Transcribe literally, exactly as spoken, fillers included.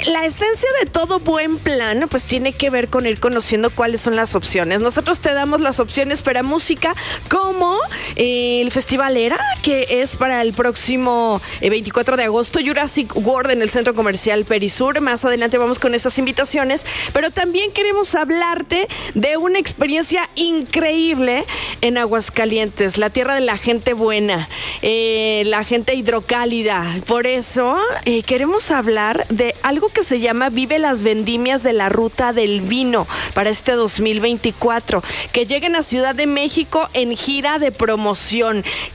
la esencia de todo buen plan, pues tiene que ver con ir conociendo cuáles son las opciones. Nosotros te damos las opciones para música, como eh, el Festival Era, que es para el próximo eh, veinticuatro de agosto, Jurassic World en el Centro Comercial Perisur. Más adelante vamos con esas invitaciones, pero también queremos hablarte de una experiencia increíble en Aguascalientes, la tierra de la gente buena, eh, la gente hidrocálida. Por eso eh, queremos hablar de algo que se llama Vive las Vendimias de la Ruta del Vino para este dos mil veinticuatro, que lleguen a Ciudad de México en gira de promoción.